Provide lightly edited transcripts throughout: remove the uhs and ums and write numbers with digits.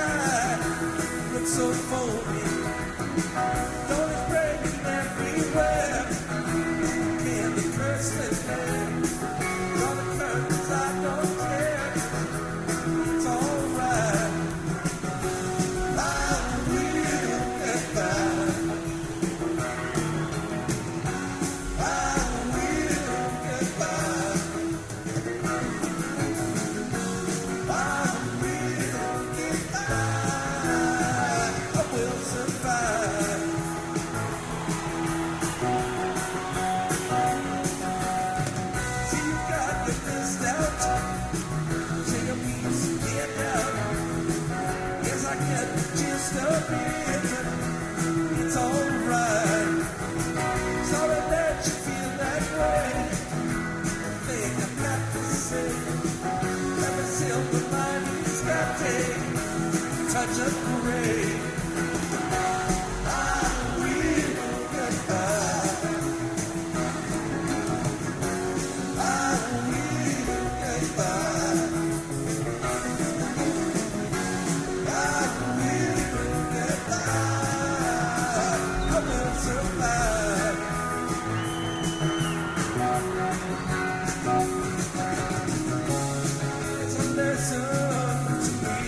sky looks so phony. Don't it break everywhere? Can the curse that man draw the curtains? I don't care. It's alright. I will get by. I will get by. I will get by. I will survive. See, you got your list out. Take a piece and get out. Yes, I get the gist of it. It's alright. Sorry that you feel that way. Thing I've got to say. Like a silver lining's got a touch of gray. I will get by. I will get by. I will get by. I will survive. It's a lesson to me.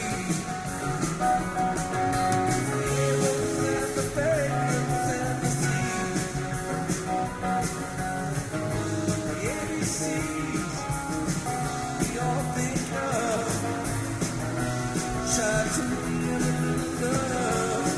Heroes and the beggars and the sea. The ABCs we all think of. Try to live in love.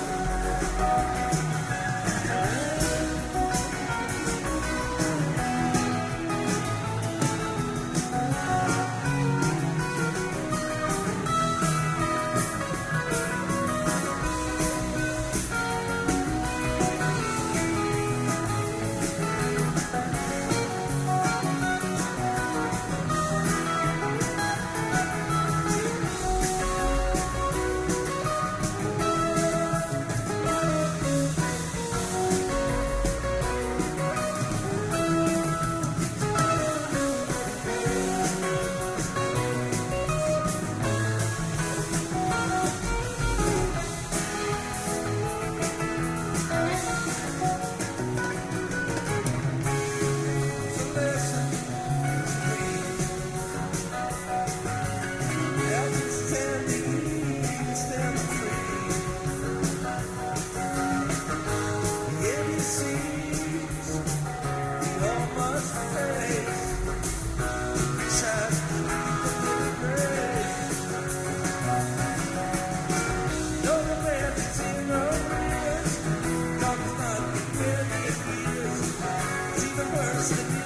Worse than